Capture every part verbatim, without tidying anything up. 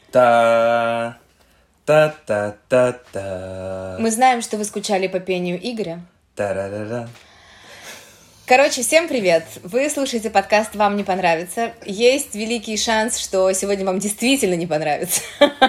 Та та та та та. Мы знаем, что вы скучали по пению Игоря. Та-ра-ра-ра. Короче, всем привет! Вы слушаете подкаст «Вам не понравится». Есть великий шанс, что сегодня вам действительно не понравится.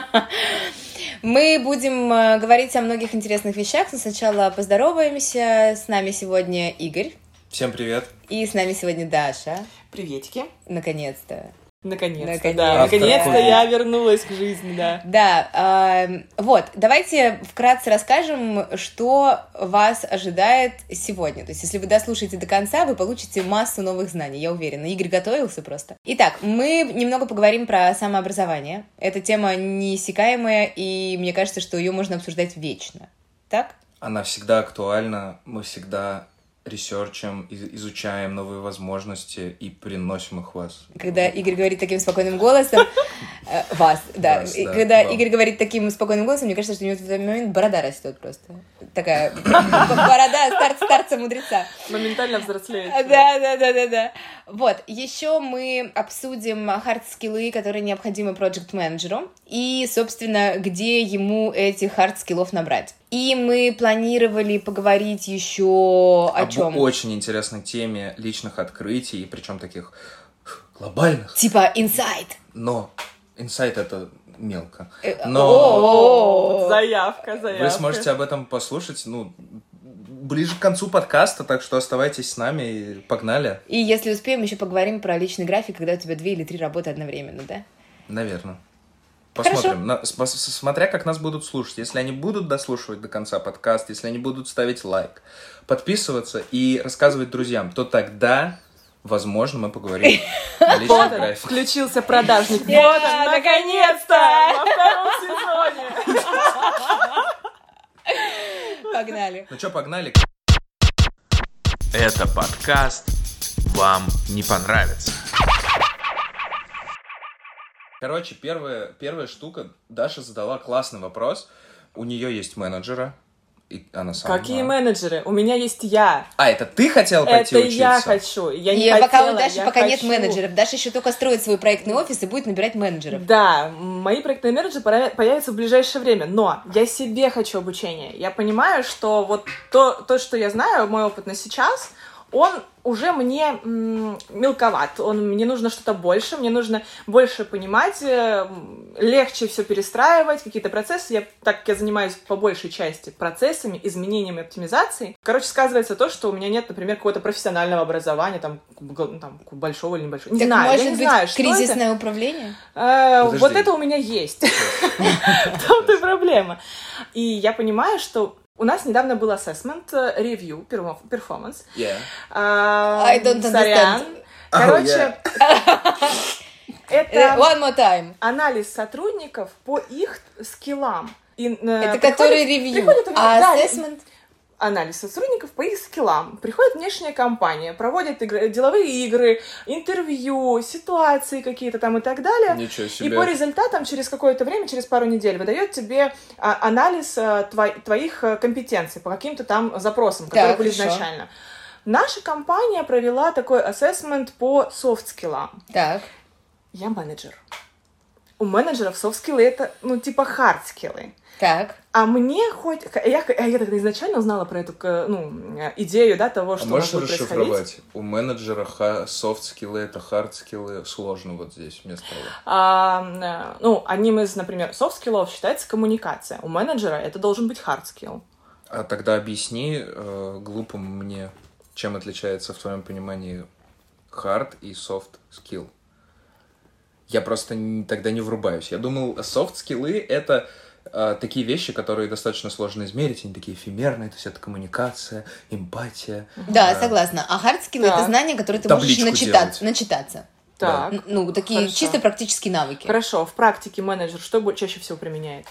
Мы будем говорить о многих интересных вещах, но сначала поздороваемся. С нами сегодня Игорь. Всем привет. И с нами сегодня Даша. Приветики. Наконец-то. Наконец-то, Наконец-то. да. Наконец-то Автор. я вернулась к жизни, да. Да, э, вот, давайте вкратце расскажем, что вас ожидает сегодня. То есть, если вы дослушаете до конца, вы получите массу новых знаний, я уверена. Игорь готовился просто. Итак, мы немного поговорим про самообразование. Эта тема неиссякаемая, и мне кажется, что ее можно обсуждать вечно. Так? Она всегда актуальна, мы всегда ресерчим, из- изучаем новые возможности и приносим их вас. Когда Игорь говорит таким спокойным голосом, э, вас, да, Вас, И да, когда вам. Игорь говорит таким спокойным голосом, мне кажется, что у него в этот момент борода растет просто. Такая борода старца, старца мудреца. Моментально взрослеет. Да, да, да, да, да. Вот, еще мы обсудим хард-скиллы, которые необходимы проект-менеджеру, и, собственно, где ему этих хард-скиллов набрать. И мы планировали поговорить еще о Об чем? очень интересной теме личных открытий, причем таких глобальных. Типа инсайт. Но инсайт это мелко. Э, Но о-о-о. Заявка, заявка. вы сможете об этом послушать, ну, ближе к концу подкаста, так что оставайтесь с нами и погнали. И если успеем, еще поговорим про личный график, когда у тебя две или три работы одновременно, да? Наверное. Посмотрим. На- с- с- смотря как нас будут слушать. Если они будут дослушивать до конца подкаст, если они будут ставить лайк, подписываться и рассказывать друзьям, то тогда, возможно, мы поговорим о личном Вот он, графике. включился продажник. Yeah, Вот он, наконец-то! Во втором сезоне. Погнали. Ну что, погнали. Это подкаст «Вам не понравится». Короче, первая, первая штука. Даша задала классный вопрос. У нее есть менеджера. И она сама. Какие менеджеры? У меня есть я. А, это ты хотела пойти Это учиться? я хочу. Я не И пока хотела, у Даши я пока нет хочу. менеджеров. Даша еще только строит свой проектный офис и будет набирать менеджеров. Да, мои проектные менеджеры пора- появятся в ближайшее время, но я себе хочу обучение. Я понимаю, что вот то, то, что я знаю, мой опыт на сейчас, он уже мне м, мелковат. Он, мне нужно что-то больше, мне нужно больше понимать, э, легче все перестраивать, какие-то процессы. Я, так как я занимаюсь по большей части процессами, изменениями, оптимизацией, короче, сказывается то, что у меня нет, например, какого-то профессионального образования, там, г- там большого или небольшого. Не Так знаю, может я не быть знаю, что это. кризисное управление? Э, Подожди. Вот это у меня есть. В том-то и проблема. И я понимаю, что у нас недавно был assessment, э, review, перво- performance. Yeah. А, I don't сорян. understand. Короче, Э, это One more time. анализ сотрудников по их скиллам. И, э, Это приходит- который ревью. приходит у меня- А да, assessment? анализ сотрудников по их скиллам. Приходит внешняя компания, проводит игры- деловые игры, интервью, ситуации какие-то там и так далее. Ничего И себе. по результатам через какое-то время, через пару недель, выдает тебе а, анализ а, твой- твоих а, компетенций по каким-то там запросам, которые Так, были хорошо. изначально. Наша компания провела такой ассессмент по софт-скиллам. Так. Я менеджер. У менеджеров софт-скиллы это, ну, типа хард-скиллы. Так. А мне хоть... Я, я тогда изначально узнала про эту, к- ну, идею, да, того, А что у нас можешь будет происходить. расшифровать? У менеджера ха- софт-скиллы, это хард-скиллы. Сложно вот здесь вместо того. А, э, ну, одним из, например, софт-скиллов считается коммуникация. У менеджера это должен быть хард-скилл. А тогда объясни э, глупому мне, чем отличается в твоем понимании hard и soft skill. Я просто не- тогда не врубаюсь. Я думал, soft скиллы это э, такие вещи, которые достаточно сложно измерить, они такие эфемерные, то есть это коммуникация, эмпатия. Да, э, согласна. А hard skill это Так. знания, которые ты можешь Табличку начитаться. делать. начитаться. Так, Н- Ну, такие Хорошо. чисто практические навыки. хорошо. В практике менеджер что бо- чаще всего применяет?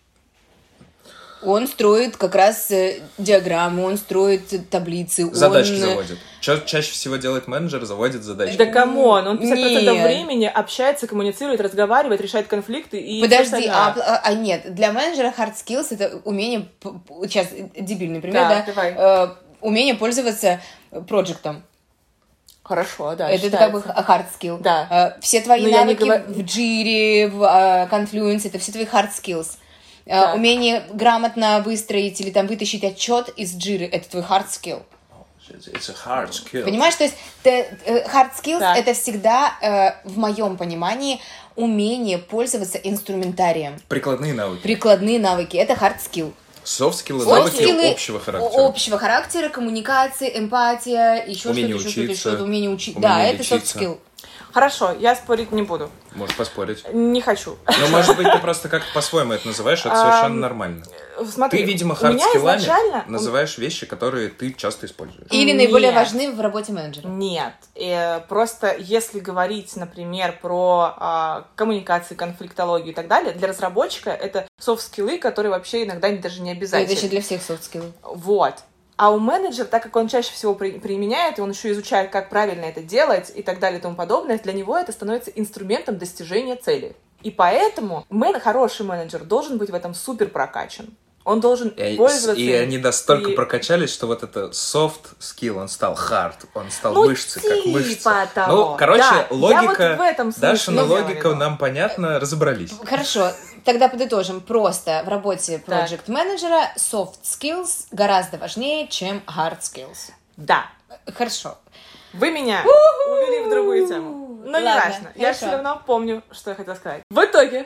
Он строит как раз э, диаграммы, он строит таблицы. Задачки он... заводит. Ча- чаще всего делает менеджер, заводит задачки. Да камон, он пятьдесят процентов Нет. времени общается, коммуницирует, разговаривает, решает конфликты и всё Подожди, а, остальное. а- а нет, для менеджера hard skills это умение, п- п- сейчас дебильный пример, Так, да, давай. э, умение пользоваться проектом. Хорошо, да, Это как бы hard skill. Да. Все твои Но я не навыки говор- в Jira, в а, Confluence, это все твои hard skills. А, Так. Умение грамотно выстроить или там вытащить отчет из Jira, это твой hard skill. It's a hard skill. Понимаешь, то есть ты, э, hard skills Так. это всегда, э, в моем понимании, умение пользоваться инструментарием. Прикладные навыки. Прикладные навыки, это hard skill. Soft skills, Soft навыки skills общего характера. Общего характера, коммуникации, эмпатия, еще Умение что-то, еще что-то, учиться, что-то, умение учиться. умение Да, это soft лечиться. skill. Хорошо, я спорить не буду. Можешь поспорить. Не хочу. Но, может быть, ты просто как-то по-своему это называешь, это совершенно нормально. Смотри, Ты, видимо, у меня хард-скиллами изначально... называешь вещи, которые ты часто используешь. Или Нет. наиболее важны в работе менеджера. Нет. Э, просто если говорить, например, про а, коммуникации, конфликтологию и так далее, для разработчика это софт-скиллы, которые вообще иногда даже не Это обязательны. еще для всех soft skills. Вот. А у менеджера, так как он чаще всего при- применяет, и он еще изучает, как правильно это делать и так далее и тому подобное, для него это становится инструментом достижения цели. И поэтому мен- хороший менеджер должен быть в этом супер прокачан. Он должен И, пользоваться... и им. они настолько И- прокачались, что вот это soft skill, он стал hard, он стал Ну, мышцы, как типа мышцы. того. Ну, короче, Да, я логика, вот в этом смысле Дашина имела в логика виду. нам понятна, разобрались. Хорошо, тогда подытожим. Просто в работе Так. project менеджера soft skills гораздо важнее, чем hard skills. Да. Хорошо. Вы меня увели в другую тему. Но не Ладно, важно. Я хорошо. все равно помню, что я хотела сказать. В итоге,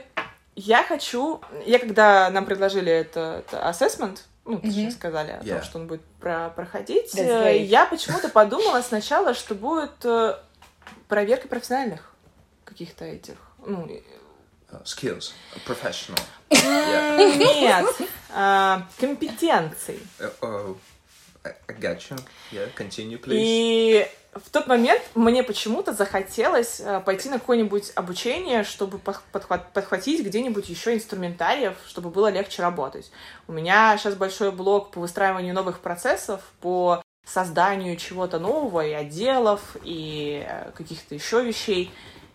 я хочу... Я когда нам предложили это, это assessment, ну, точнее сказали о том, Yeah. что он будет про- проходить, That's э, great. я почему-то подумала сначала, что будет э, проверка профессиональных каких-то этих... Ну, э, Uh, skills, professional. Yeah. нет, а, компетенций. Uh, oh, I I got you. Yeah, continue, please. И в тот момент мне почему-то захотелось э, пойти на какое-нибудь обучение, чтобы пох- подхват- подхватить где-нибудь еще инструментариев, чтобы было легче работать. У меня сейчас большой блок по выстраиванию новых процессов, по созданию чего-то нового, и отделов, и э, каких-то еще вещей.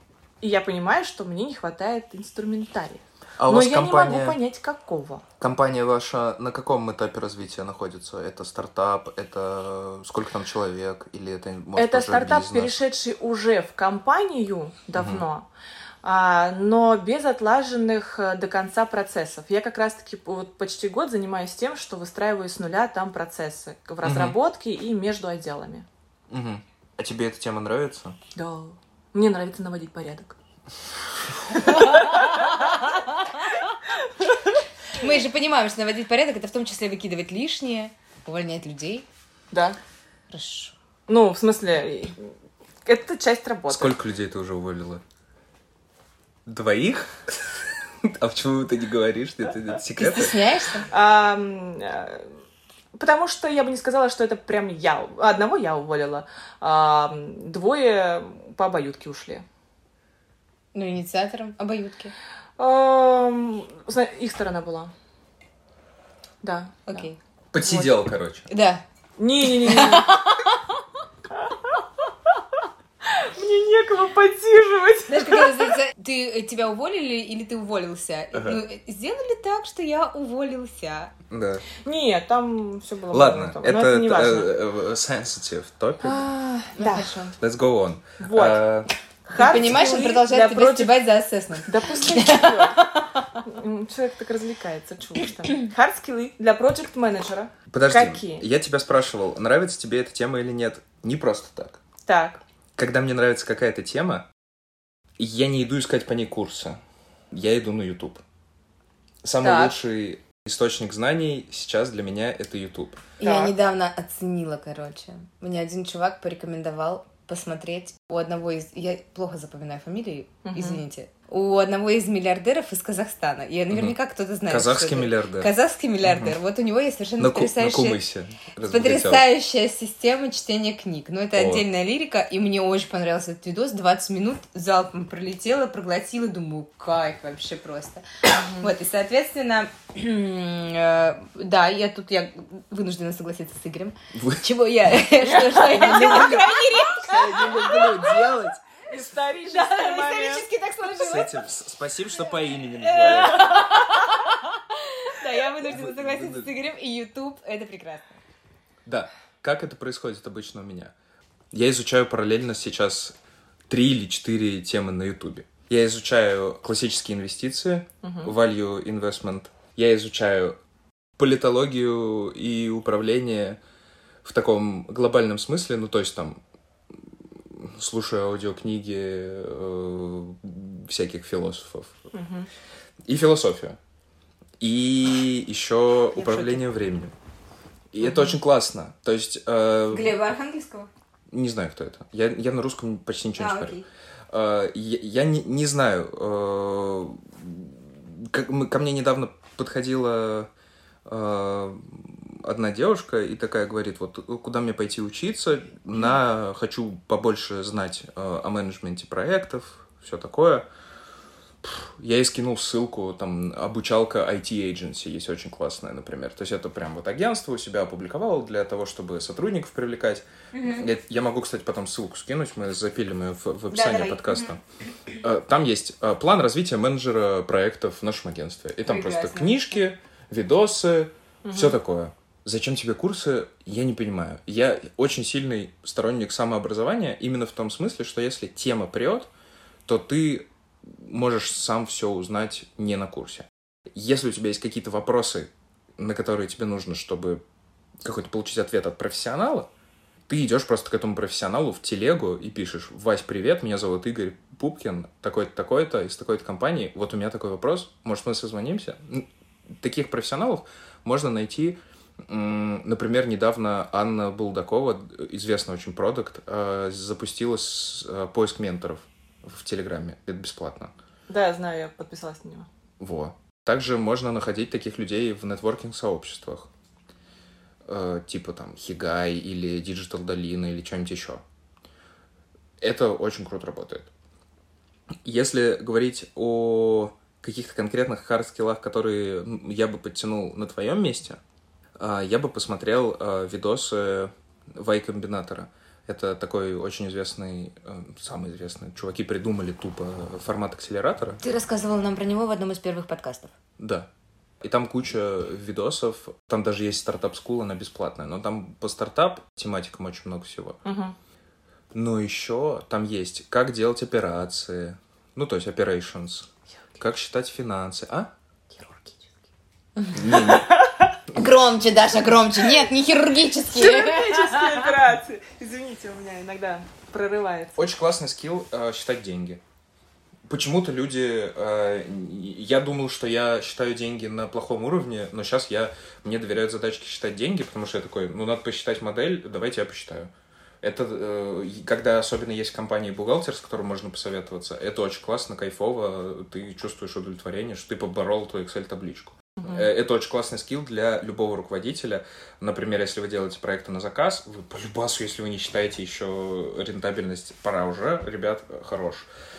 И я понимаю, что мне не хватает инструментария. А у Но вас я компания, не могу понять, какого. компания ваша на каком этапе развития находится? Это стартап, это сколько там человек, или это, может, Это уже стартап, бизнес? перешедший уже в компанию давно, а, но без отлаженных э, до конца процессов. Я как раз-таки вот почти год занимаюсь тем, что выстраиваю с нуля там процессы в разработке и между отделами. Мгм. А тебе эта тема нравится? Да. Мне нравится наводить порядок. Мы же понимаем, что наводить порядок это в том числе выкидывать лишнее, увольнять людей. Да. Хорошо. Ну, в смысле, это часть работы. Сколько людей ты уже уволила? Двоих? А почему ты не говоришь? Это, это Ты секрет? стесняешься? А, м, э, потому что я бы не сказала, что это прям я. Одного я уволила, а м, двое по обоюдке ушли. Ну, инициатором обоюдки. Ам, зна- Их сторона была. Да. Окей. Подсидел, короче. Да. Не-не-не. Мне некого подсиживать. Знаешь, как это называется? Ты, тебя уволили или ты уволился? Ага. Ну, сделали так, что я уволился. Да. Нет, там все было. Ладно, много, но это, это не важно. э, э, sensitive topic. А, Ну, Да. хорошо. Let's go on. Вот. А, Ты понимаешь, он продолжает тебя стебать за ассессмент. Да пускай стебет. М, Человек так развлекается, чушь там. Хардскиллы для проект-менеджера. подожди, Какие? я тебя спрашивал, нравится тебе эта тема или нет? Не просто так. Так. Когда мне нравится какая-то тема, я не иду искать по ней курсы. Я иду на YouTube. Самый Так. лучший источник знаний сейчас для меня это YouTube. Я Так. недавно оценила, короче. Мне один чувак порекомендовал посмотреть у одного из... Я плохо запоминаю фамилии, Мгм. извините. У одного из миллиардеров из Казахстана. Я наверняка кто-то знает. Казахский что это. миллиардер. Казахский миллиардер. Вот у него есть совершенно На, ку- на потрясающая... Кумысе. разбогател. Потрясающая система чтения книг. Ну, это О. отдельная лирика, и мне очень понравился этот видос. двадцать минут залпом пролетела, проглотила, думаю, кайф вообще просто. Вот, и, соответственно, э, да, я тут я вынуждена согласиться с Игорем. Вы- Чего я... Что что я делала, по крайней мере. Я не люблю делать. Исторический Да, момент. исторически так С сложилось. этим с- спасибо, что по имени называешь. Да, я вынуждена согласиться с Игорем, и YouTube — это прекрасно. Да. Как это происходит обычно у меня? Я изучаю параллельно сейчас три или четыре темы на Ютубе. Я изучаю классические инвестиции, uh-huh. value investment. Я изучаю политологию и управление в таком глобальном смысле, ну, то есть там слушаю аудиокниги э, всяких философов. Uh-huh. И философию. И еще Я управление временем. И uh-huh. это очень классно. То есть... Э, Глеба Архангельского? Не знаю, кто это. Я, я на русском почти ничего а, не смотрю. Окей. Uh, я, я не, не знаю. Uh, как, мы, ко мне недавно подходила uh, одна девушка и такая говорит, вот куда мне пойти учиться, на хочу побольше знать uh, о менеджменте проектов, все такое. Я ей скинул ссылку, там, обучалка ай ти-agency, есть очень классная, например. То есть это прям вот агентство у себя опубликовало для того, чтобы сотрудников привлекать. Mm-hmm. Я, я могу, кстати, потом ссылку скинуть, мы запилим ее в, в описании да, подкаста. Mm-hmm. Там есть план развития менеджера проектов в нашем агентстве. И там Прекрасно. Просто книжки, видосы, mm-hmm. все такое. Зачем тебе курсы, я не понимаю. Я очень сильный сторонник самообразования именно в том смысле, что если тема прет, то ты можешь сам все узнать не на курсе. Если у тебя есть какие-то вопросы, на которые тебе нужно, чтобы какой-то получить ответ от профессионала, ты идешь просто к этому профессионалу в телегу и пишешь: «Вась, привет, меня зовут Игорь Пупкин, такой-то, такой-то, из такой-то компании, вот у меня такой вопрос, может, мы созвонимся?» Таких профессионалов можно найти. Например, недавно Анна Булдакова, известный очень продакт, запустила поиск менторов в Телеграме. Это бесплатно. Да, я знаю, я подписалась на него. Во. Также можно находить таких людей в нетворкинг-сообществах. Э, типа там Хигай или Digital Dolina или что-нибудь еще. Это очень круто работает. Если говорить о каких-то конкретных хард-скиллах, которые я бы подтянул на твоем месте, э, я бы посмотрел э, видосы Y-комбинатора. Это такой очень известный, самый известный. Чуваки придумали тупо формат акселератора. Ты рассказывал нам про него в одном из первых подкастов. Да. И там куча видосов. Там даже есть стартап-скул, она бесплатная. Но там по стартап тематикам очень много всего. Угу. Но еще там есть, как делать операции. Ну, то есть operations. Как считать финансы. А? Хирургические. Громче, Даша, громче. Нет, не хирургические. Хирургические операции. Извините, у меня иногда прорывается. Очень классный скилл э, считать деньги. Почему-то люди... Э, я думал, что я считаю деньги на плохом уровне, но сейчас я, мне доверяют задачки считать деньги, потому что я такой, ну, надо посчитать модель, давайте я посчитаю. Это, э, когда особенно есть в компании бухгалтер, с которым можно посоветоваться, это очень классно, кайфово, ты чувствуешь удовлетворение, что ты поборол твою Excel-табличку. Uh-huh. Это очень классный скилл для любого руководителя. Например, если вы делаете проекты на заказ, вы по любасу, если вы не считаете еще рентабельность, пора уже, ребят, хорош.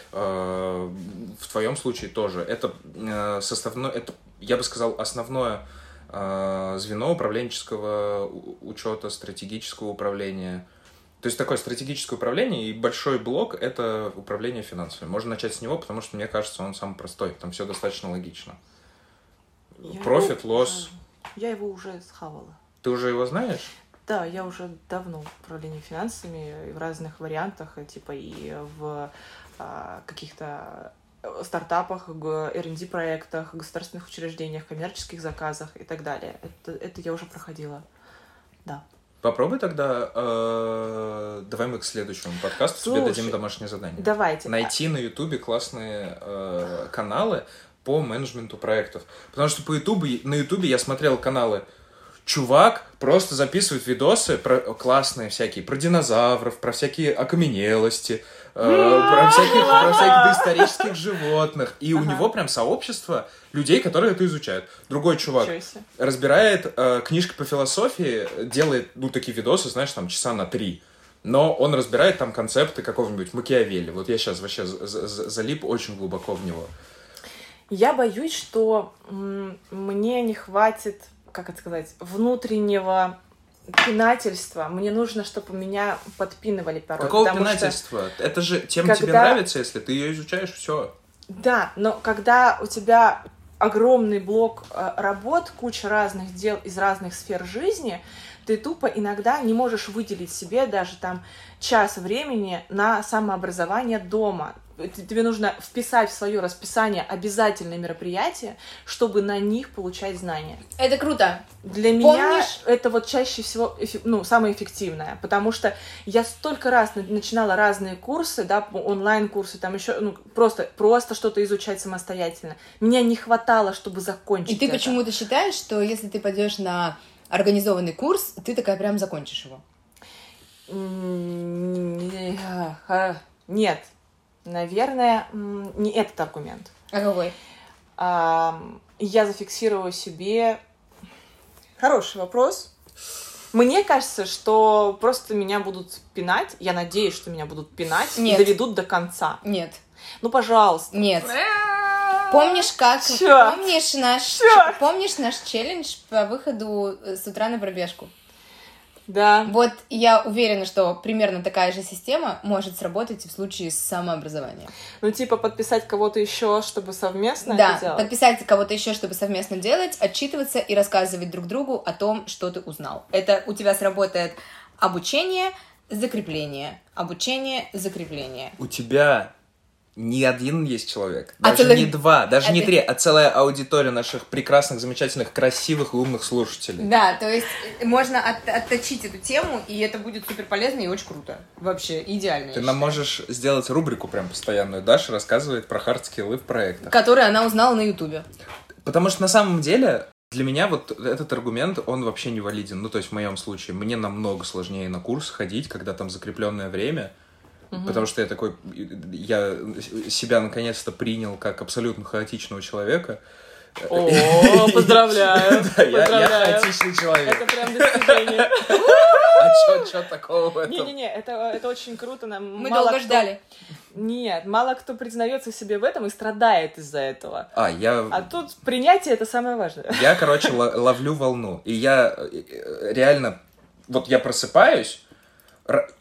В твоем случае тоже. Это составное, это, я бы сказал, основное звено управленческого учета, стратегического управления. То есть такое стратегическое управление и большой блок — это управление финансами. Можно начать с него, потому что, мне кажется, он самый простой. Там все достаточно логично. Профит, лосс. Я его уже схавала. Ты уже его знаешь? Да, я уже давно в управлении финансами в разных вариантах, типа и в а, каких-то стартапах, эр энд ди-проектах, государственных учреждениях, коммерческих заказах и так далее. Это, это я уже проходила. Да. Попробуй тогда, э, давай мы к следующему подкасту Слушай, тебе дадим домашнее задание. Давайте. Найти на Ютубе классные э, каналы по менеджменту проектов. Потому что по Ютубу, на Ютубе я смотрел каналы, чувак просто записывает видосы про классные всякие, про динозавров, про всякие окаменелости, э, про, всяких, про всяких доисторических животных. И ага. у него прям сообщество людей, которые это изучают. Другой чувак разбирает э, книжки по философии, делает, ну, такие видосы, знаешь, там, часа на три. Но он разбирает там концепты какого-нибудь Макиавелли. Вот я сейчас вообще залип очень глубоко в него. Я боюсь, что м- мне не хватит, как это сказать, внутреннего пинательства. Мне нужно, чтобы меня подпинывали порой. Какого пинательства? Что... Это же тема когда... тебе нравится, если ты ее изучаешь, все. Да, но когда у тебя огромный блок э, работ, куча разных дел из разных сфер жизни, ты тупо иногда не можешь выделить себе даже там час времени на самообразование дома. Тебе нужно вписать в свое расписание обязательные мероприятия, чтобы на них получать знания. Это круто. Для Помнишь? меня это вот чаще всего ну, самое эффективное, потому что я столько раз начинала разные курсы, да, онлайн-курсы, там еще, ну, просто, просто что-то изучать самостоятельно. Меня не хватало, чтобы закончить. И ты это. почему-то считаешь, что если ты пойдешь на организованный курс, ты такая прям закончишь его? Нет. Наверное, не этот аргумент. А какой? Я зафиксирую себе... Хороший вопрос. Мне кажется, что просто меня будут пинать. Я надеюсь, что меня будут пинать Нет. и доведут до конца. Нет. Ну, пожалуйста. Нет. Помнишь, как... Чёрт. Помнишь наш... Чёрт. Помнишь наш челлендж по выходу с утра на пробежку? Да. Вот я уверена, что примерно такая же система может сработать и в случае с самообразованием. Ну, типа подписать кого-то еще, чтобы совместно Да, это делать? подписать кого-то еще, чтобы совместно делать, отчитываться и рассказывать друг другу о том, что ты узнал. Это у тебя сработает обучение, закрепление, обучение, закрепление. У тебя не один есть человек, А даже целых- не два, даже а не ты- три, а целая аудитория наших прекрасных, замечательных, красивых и умных слушателей. Да, то есть можно от- отточить эту тему, и это будет супер полезно и очень круто. Вообще идеально. Ты я нам считаю. можешь сделать рубрику прям постоянную. Даша рассказывает про хардскиллы в проектах. Которую она узнала на Ютубе. Потому что на самом деле для меня вот этот аргумент, он вообще не валиден. Ну, то есть в моем случае мне намного сложнее на курс ходить, когда там закрепленное время. Угу. Потому что я такой, я себя наконец-то принял как абсолютно хаотичного человека. О, поздравляю. Да, я Поздравляю. хаотичный человек. Это прям достижение. А что такого в этом? Не-не-не, это, это очень круто. Нам Мы мало долго кто- ждали. Нет, мало кто признается себе в этом и страдает из-за этого. А, я... А тут принятие — это самое важное. Я, короче, л- ловлю волну. И я э, реально... Вот я просыпаюсь, р-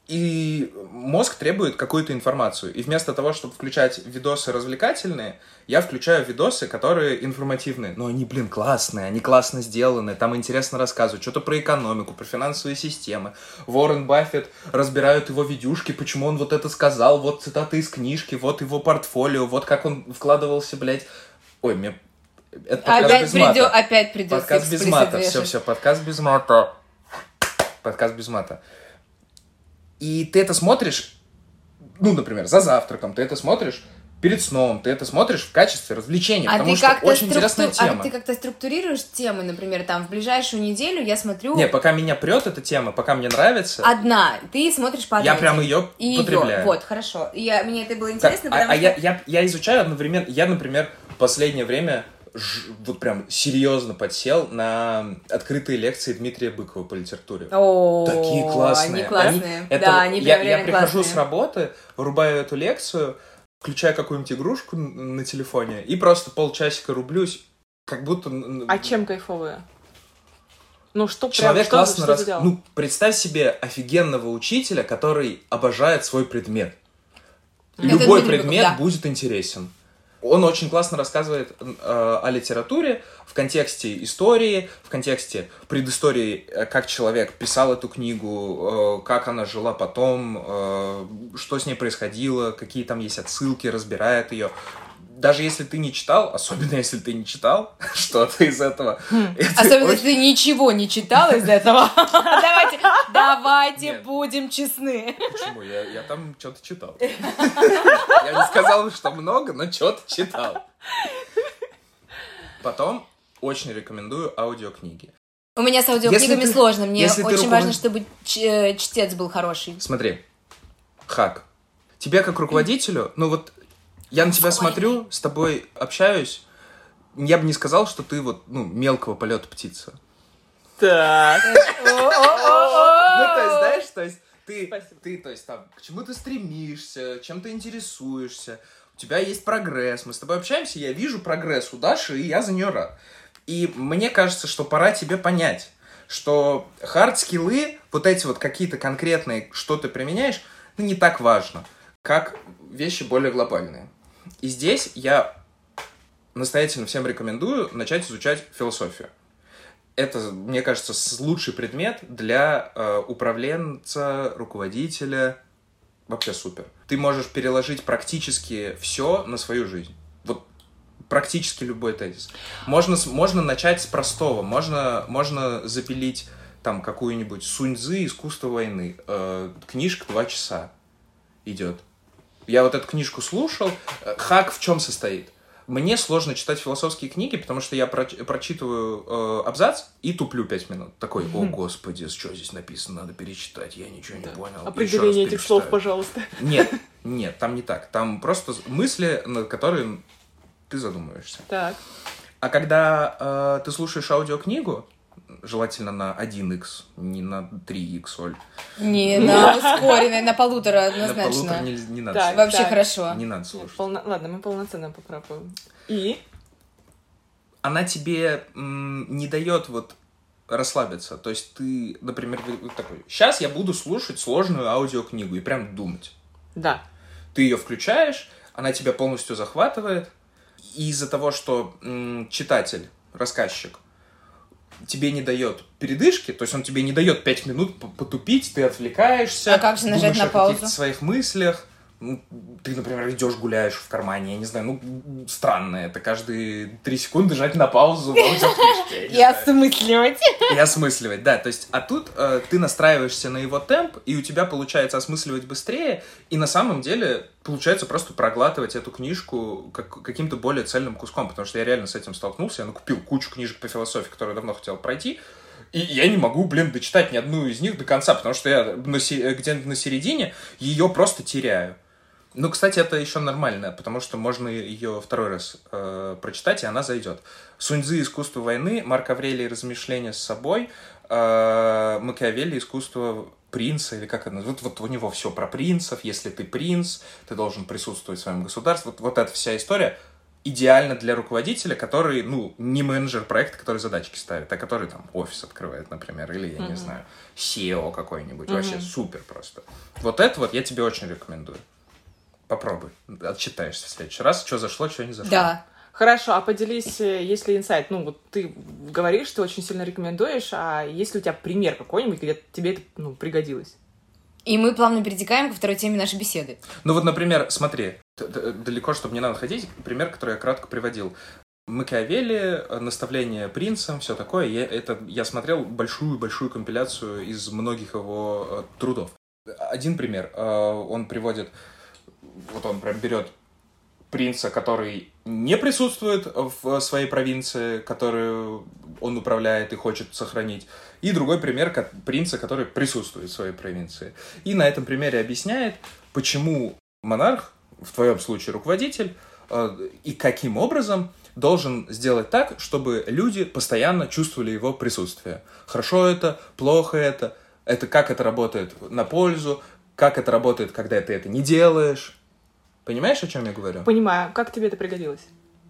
и мозг требует какую-то информацию. И вместо того, чтобы включать видосы развлекательные, я включаю видосы, которые информативные. Но они, блин, классные, они классно сделаны, там интересно рассказывают. Что-то про экономику, про финансовые системы. Уоррен Баффет, разбирают его видюшки, почему он вот это сказал, вот цитаты из книжки, вот его портфолио, вот как он вкладывался, блядь. Ой, мне... Это подкаст Опять, без мата. придё... Опять придется Подкаст без мата. Все, все, подкаст без мата. Подкаст без мата. И ты это смотришь, ну, например, за завтраком, ты это смотришь перед сном, ты это смотришь в качестве развлечения, А потому ты что как-то очень структу- интересная тема. А ты как-то структурируешь темы, например, там, в ближайшую неделю я смотрю Не, пока меня прет эта тема, пока мне нравится, одна, ты смотришь по одной я прям теме. ее И потребляю. её. Вот, хорошо. Я, мне это было Так, интересно, а потому а что... я, я, я изучаю одновременно, я, например, в последнее время ж- вот прям серьезно подсел на открытые лекции Дмитрия Быкова по литературе. О, Такие классные. Они классные. это- да, они я, прям я реально прихожу классные. с работы, врубаю эту лекцию, включаю какую-нибудь игрушку н- на телефоне и просто полчасика рублюсь, как будто... н- А чем кайфовые? Ну, что Человек прям, классно что, что рас... ты делал? Ну, представь себе офигенного учителя, который обожает свой предмет. Это Любой Дмитрий предмет Быков, да. будет интересен. Он очень классно рассказывает э, о литературе в контексте истории, в контексте предыстории, э, как человек писал эту книгу, э, как она жила потом, э, что с ней происходило, какие там есть отсылки, разбирает ее. Даже если ты не читал, особенно если ты не читал что-то из этого. это Особенно, очень- если ты ничего не читал из этого. Давайте, давайте Нет. будем честны. Почему? Я, я там что-то читал. Я не сказал, что много, но что-то читал. Потом очень рекомендую аудиокниги. У меня с аудиокнигами Если ты- сложно. Мне если ты очень руковод- важно, чтобы ч- э, чтец был хороший. Смотри, хак. Тебе как руководителю, ну вот я на тебя смотрю, с тобой общаюсь, я бы не сказал, что ты вот, ну, мелкого полета птица. Так. Ну, то есть, знаешь, то есть ты, Спасибо. ты, то есть там, к чему ты стремишься, чем ты интересуешься, у тебя есть прогресс, мы с тобой общаемся, я вижу прогресс у Даши, и я за нее рад. И мне кажется, что пора тебе понять, что хард-скиллы, вот эти вот какие-то конкретные, что ты применяешь, ну, не так важно, как вещи более глобальные. И здесь я настоятельно всем рекомендую начать изучать философию. это, мне кажется, лучший предмет для э, управленца, руководителя. Вообще супер. Ты можешь переложить практически все на свою жизнь. Вот практически любой тезис. Можно, можно начать с простого. Можно, можно запилить там какую-нибудь Сунь-Цзы «Искусство войны». Э, книжка два часа идет. Я вот эту книжку слушал. Хак в чем состоит? Мне сложно читать философские книги, потому что я проч- прочитываю э, абзац и туплю пять минут. Такой, о господи, что здесь написано, надо перечитать, я ничего не да. понял. Определение этих слов, пожалуйста. Нет, нет, там не так. Там просто мысли, над которыми ты задумываешься. Так. А когда э, ты слушаешь аудиокнигу, желательно на один икс, не на три икс, Оль. Не, на ускоренной, на полутора однозначно. На полутора не, не надо так, Вообще так. Хорошо. Не надо слушать. Полно... Ладно, мы полноценно попробуем. И? Она тебе м, не дает вот расслабиться. То есть ты, например, такой, сейчас я буду слушать сложную аудиокнигу и прям думать. Да. Ты ее включаешь, она тебя полностью захватывает. И из-за того, что м, читатель, рассказчик, тебе не дает передышки, то есть он тебе не дает пять минут потупить, ты отвлекаешься. А как же нажать на паузу? О каких-то своих мыслях. Ну, ты, например, идешь, гуляешь в кармане, я не знаю, ну, странно это, каждые три секунды жать на паузу в аудиокнижке. И осмысливать. И осмысливать, да, то есть, а тут э, ты настраиваешься на его темп, и у тебя получается осмысливать быстрее, и на самом деле получается просто проглатывать эту книжку как, каким-то более цельным куском, потому что я реально с этим столкнулся, я накупил кучу книжек по философии, которые давно хотел пройти, и я не могу, блин, дочитать ни одну из них до конца, потому что я на се- где-то на середине ее просто теряю. Ну, кстати, это еще нормально, потому что можно ее второй раз э, прочитать, и она зайдет. Сунь-Цзы «Искусство войны», Марк Аврелий «Размышления с собой», э, Макиавелли «Искусство принца», или как это, вот, вот у него все про принцев, если ты принц, ты должен присутствовать в своем государстве. Вот, вот эта вся история идеальна для руководителя, который, ну, не менеджер проекта, который задачки ставит, а который там офис открывает, например, или, я mm-hmm. не знаю, си и о какой-нибудь, mm-hmm. вообще супер просто. Вот это вот я тебе очень рекомендую. Попробуй, отчитаешься в следующий раз, что зашло, что не зашло. Да. Хорошо, а поделись, если инсайт, ну, вот ты говоришь, ты очень сильно рекомендуешь, а есть ли у тебя пример какой-нибудь, где тебе это, ну, пригодилось? И мы плавно перетекаем ко второй теме нашей беседы. Ну вот, например, смотри, далеко, чтобы не надо ходить, пример, который я кратко приводил. Макиавелли, наставление принцам, все такое, я, это, я смотрел большую-большую компиляцию из многих его трудов. Один пример, он приводит... Вот он прям берет принца, который не присутствует в своей провинции, которую он управляет и хочет сохранить, и другой пример как принца, который присутствует в своей провинции. И на этом примере объясняет, почему монарх, в твоем случае руководитель, и каким образом должен сделать так, чтобы люди постоянно чувствовали его присутствие. Хорошо это, плохо это, это как это работает на пользу, как это работает, когда ты это не делаешь. Понимаешь, о чем я говорю? Понимаю. Как тебе это пригодилось?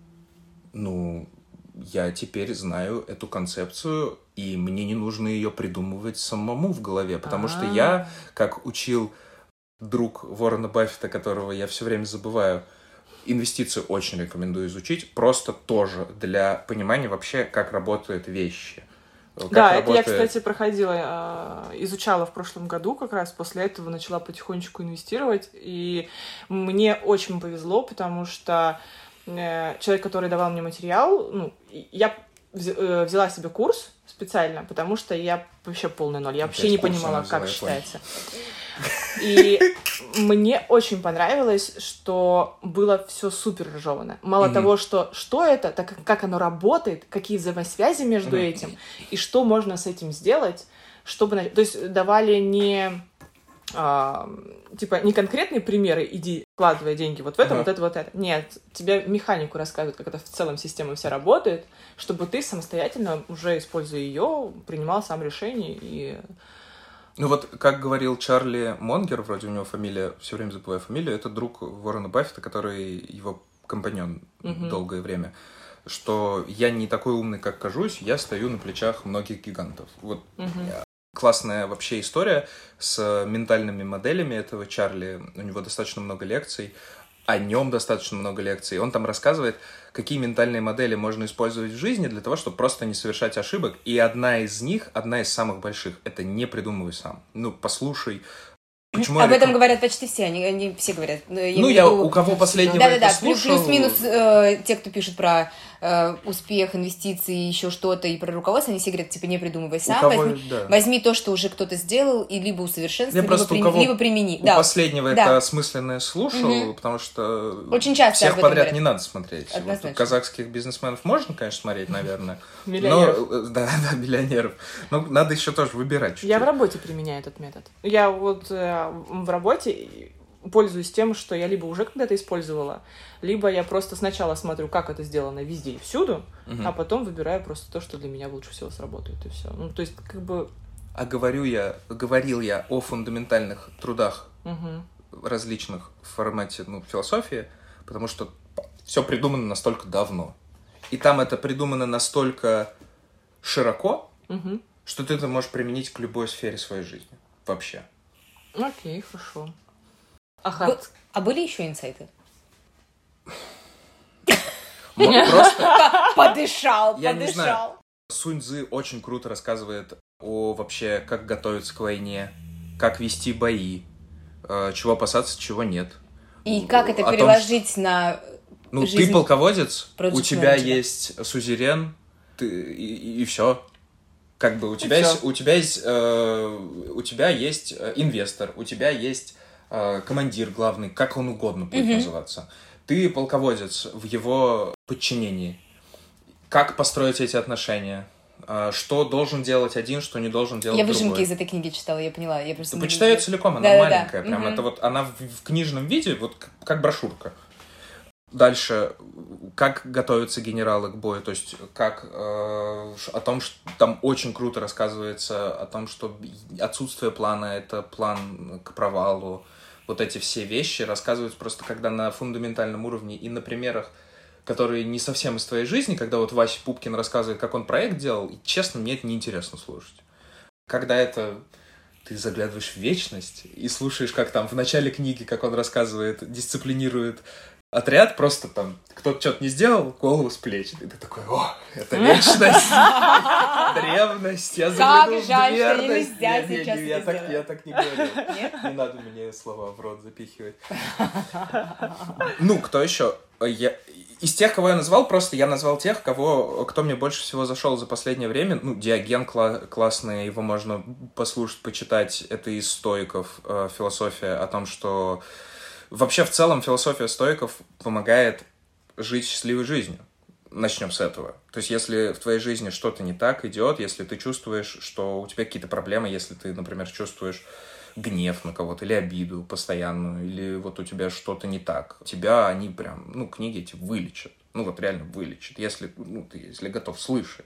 Ну, я теперь знаю эту концепцию, и мне не нужно ее придумывать самому в голове, потому А-а-а. что я, как учил друг Уоррена Баффета, которого я все время забываю, инвестиции очень рекомендую изучить, просто тоже для понимания вообще, как работают вещи. Как да, работает... это я, кстати, проходила, изучала в прошлом году как раз, после этого начала потихонечку инвестировать, и мне очень повезло, потому что человек, который давал мне материал, ну, я взяла себе курс специально, потому что я вообще полный ноль, я вообще не понимала, как считается. И мне очень понравилось, что было все супер разжевано. Мало mm-hmm. того, что что это, так как оно работает, какие взаимосвязи между mm-hmm. этим, и что можно с этим сделать, чтобы... То есть давали не... А, типа, не конкретные примеры, иди, вкладывай деньги вот в это, uh-huh. вот это, вот это. Нет, тебе механику рассказывают, как это в целом система вся работает, чтобы ты самостоятельно, уже используя ее, принимал сам решение и... Ну вот, как говорил Чарли Монгер, вроде у него фамилия, все время забываю фамилию, это друг Уоррена Баффета, который его компаньон uh-huh. долгое время, что я не такой умный, как кажусь, я стою на плечах многих гигантов. Вот uh-huh. классная вообще история с ментальными моделями этого Чарли, у него достаточно много лекций. о нем достаточно много лекций. Он там рассказывает, какие ментальные модели можно использовать в жизни для того, чтобы просто не совершать ошибок. И одна из них, одна из самых больших, это не придумывай сам. Ну, послушай. Почему Об я этом реком... говорят почти все, они, они все говорят. Я ну, я веду... у кого последнего Да-да-да, это слушал... плюс-минус э, те, кто пишет про э, успех, инвестиции, еще что-то, и про руководство, они все говорят, типа, не придумывай сам, кого... возьми, да. возьми то, что уже кто-то сделал, и либо усовершенствуй, либо, при... кого... либо примени. У да. последнего да. это осмысленное слушал, угу. потому что очень часто всех подряд говорят. Не надо смотреть. Вот, казахских бизнесменов можно, конечно, смотреть, наверное. Миллионеров. Но, да, да, миллионеров. Но надо еще тоже выбирать чуть-чуть. Я в работе применяю этот метод. Я вот э, в работе пользуюсь тем, что я либо уже когда-то использовала, либо я просто сначала смотрю, как это сделано везде и всюду, угу. а потом выбираю просто то, что для меня лучше всего сработает, и все. Ну, то есть, как бы... А говорю я, говорил я о фундаментальных трудах угу. различных в формате, ну, философии, потому что все придумано настолько давно. И там это придумано настолько широко, угу. что ты это можешь применить к любой сфере своей жизни. Вообще. Окей, хорошо. А, Б- а были еще инсайты? Просто... Подышал, Я не знаю. подышал. Сунь Цзы очень круто рассказывает о вообще, как готовиться к войне, как вести бои, чего опасаться, чего нет. И как это переложить на Ну, ты полководец, у тебя есть сузерен, и все. Как бы у тебя есть, у тебя есть, э, у тебя есть инвестор, у тебя есть э, командир главный, как он угодно будет mm-hmm. называться. Ты полководец в его подчинении. Как построить эти отношения? Э, что должен делать один, что не должен делать я другой. Я выжимки из этой книги читала, я поняла. Я просто Ты почитай ее целиком, она да, маленькая. Да, прям mm-hmm. это вот она в, в книжном виде, вот как брошюрка. Дальше, как готовятся генералы к бою, то есть как э, о том, что там очень круто рассказывается о том, что отсутствие плана — это план к провалу. Вот эти все вещи рассказываются просто когда на фундаментальном уровне и на примерах, которые не совсем из твоей жизни, когда вот Вася Пупкин рассказывает, как он проект делал, и, честно, мне это неинтересно слушать. Когда это... Ты заглядываешь в вечность и слушаешь, как там в начале книги, как он рассказывает, дисциплинирует отряд, просто там кто-то что-то не сделал, голову с плеч. И ты такой: о, это вечность, древность, я заглянул в дверность. Я так не говорю. Не надо мне слова в рот запихивать. Ну, кто еще? Из тех, кого я назвал, просто я назвал тех, кого, кто мне больше всего зашел за последнее время. Ну, Диоген кла- классный, его можно послушать, почитать. Это из стоиков, э, философия о том, что... Вообще, в целом, философия стоиков помогает жить счастливой жизнью. Начнем с этого. То есть, если в твоей жизни что-то не так идет, если ты чувствуешь, что у тебя какие-то проблемы, если ты, например, чувствуешь гнев на кого-то, или обиду постоянную, или вот у тебя что-то не так, тебя они прям, ну, книги эти вылечат. Ну, вот реально вылечат, если, ну, ты если готов слышать.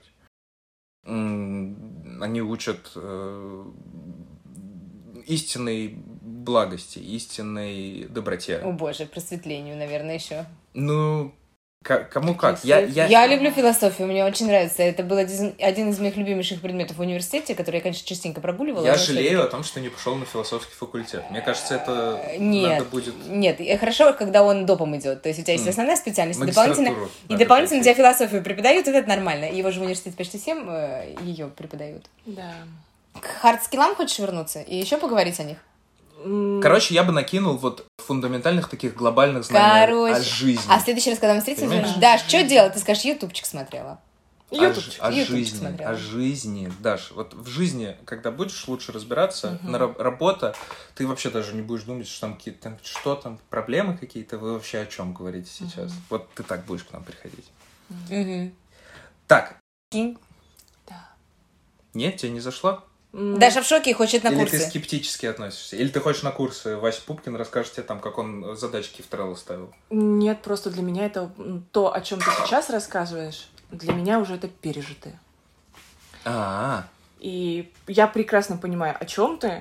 Они учат э, истинной благости, истинной доброте. О боже, просветлению, наверное, еще. Ну, к- кому как. Я, я... я люблю философию, мне очень нравится. Это был один, один из моих любимейших предметов в университете, который я, конечно, частенько прогуливала. Я жалею о том, что не пошел на философский факультет. Мне кажется, это нет, надо будет... Нет, хорошо, когда он допом идет. То есть у тебя есть основная специальность, и дополнительно, и дополнительно тебя философию преподают, и это нормально. Его же в университете почти всем э, ее преподают. Да. К хард-скиллам хочешь вернуться? И еще поговорить о них? Короче, я бы накинул вот фундаментальных таких глобальных знаний Короче. о жизни. А в следующий раз, когда мы встретимся, скажешь: Даш, что делать? Ты скажешь: ютубчик смотрела. Ютубчик. О, о жизни, смотрела. О жизни. Даш, вот в жизни, когда будешь лучше разбираться, угу. на раб- работа, ты вообще даже не будешь думать, что там какие-то, там, что там, проблемы какие-то, вы вообще о чем говорите сейчас? Угу. Вот ты так будешь к нам приходить. Угу. Так. Кинь. Да. Нет, тебе не зашло? Даша в шоке и хочет на Или курсы. Или ты скептически относишься? Или ты хочешь на курсы? Вася Пупкин расскажет тебе там, как он задачки в Trello ставил. Нет, просто для меня это то, о чем ты сейчас рассказываешь, для меня уже это пережитое. А-а-а. И я прекрасно понимаю, о чем ты.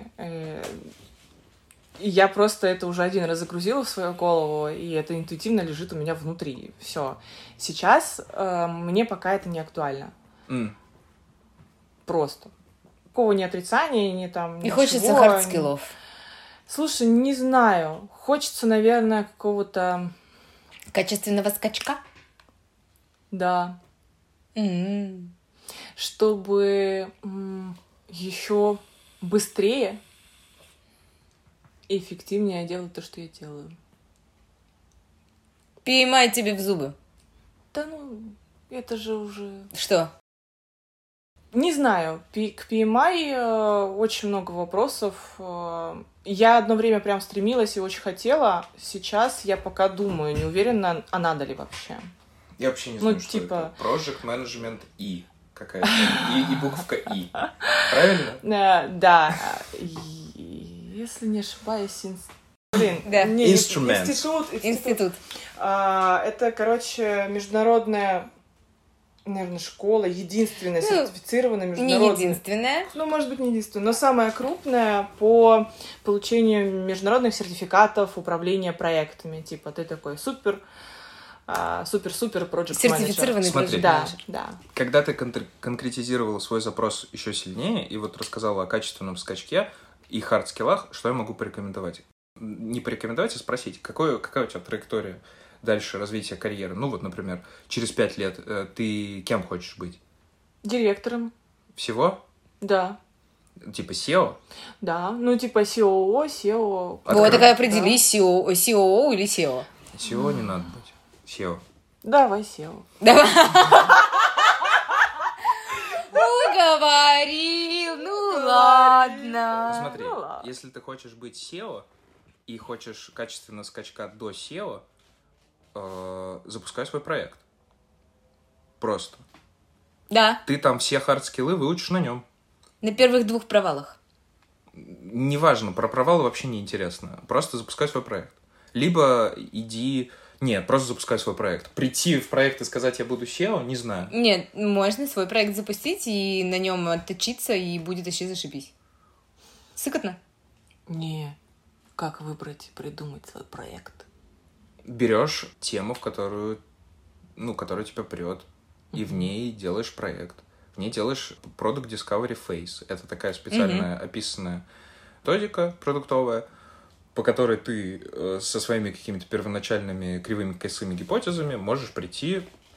И я просто это уже один раз загрузила в свою голову, и это интуитивно лежит у меня внутри. Все. Сейчас э, мне пока это не актуально. Mm. Просто. Никакого ни отрицания, ни там... И хочется хард-скиллов. Слушай, не знаю. Хочется, наверное, какого-то... Качественного скачка? Да. Mm-hmm. Чтобы м- еще быстрее и эффективнее делать то, что я делаю. пи эм ай тебе в зубы. Да ну, это же уже... Что? Не знаю. Пи- к пи эм ай э, очень много вопросов. Э, я одно время прям стремилась и очень хотела. Сейчас я пока думаю, не уверена, а надо ли вообще. Я вообще не Ну, знаю, что типа- это. Project Management И какая-то. И, и буковка И. Правильно? Э, да. И- Если не ошибаюсь, инс- блин, Да. не, Instruments. институт, институт. Институт. А, это, короче, международная, наверное, школа, единственная Ну, сертифицированная Не международная. единственное. Ну, может быть, не единственная, но самая крупная по получению международных сертификатов управления проектами. Типа, ты такой супер, а, супер-супер проект Сертифицированный Смотри. project Да, manager. да. Когда ты кон- конкретизировала свой запрос еще сильнее и вот рассказала о качественном скачке и хард-скиллах, что я могу порекомендовать? Не порекомендовать, а спросить, какое, какая у тебя траектория дальше развития карьеры? Ну вот, например, через пять лет э, ты кем хочешь быть? Директором, Всего? да. Типа сео? Да, ну типа си о о, сео. А Вот так- такая определи, си о о, си о о или сео. сео не надо быть. сео. Давай сео. Давай. Уговорил, ну ладно. Смотри, ну ладно. если ты хочешь быть сео и хочешь качественно скачка до сео, э, запускай свой проект. Просто. Да, Ты там все хард-скиллы выучишь на нем. на первых двух провалах. Неважно, про провалы вообще не интересно. Просто запускай свой проект. Либо иди... Нет, просто запускай свой проект. Прийти в проект и сказать, я буду сео, не знаю. Нет, можно свой проект запустить и на нем отточиться, и будет вообще зашибись. Сыкотно? Не, как выбрать и придумать свой проект? Берешь тему, в которую, ну, которая тебя прет, и в ней делаешь проект. В ней делаешь Product Discovery Phase. Это такая специальная описанная методика продуктовая, по которой ты э, со своими какими-то первоначальными кривыми косыми гипотезами можешь прийти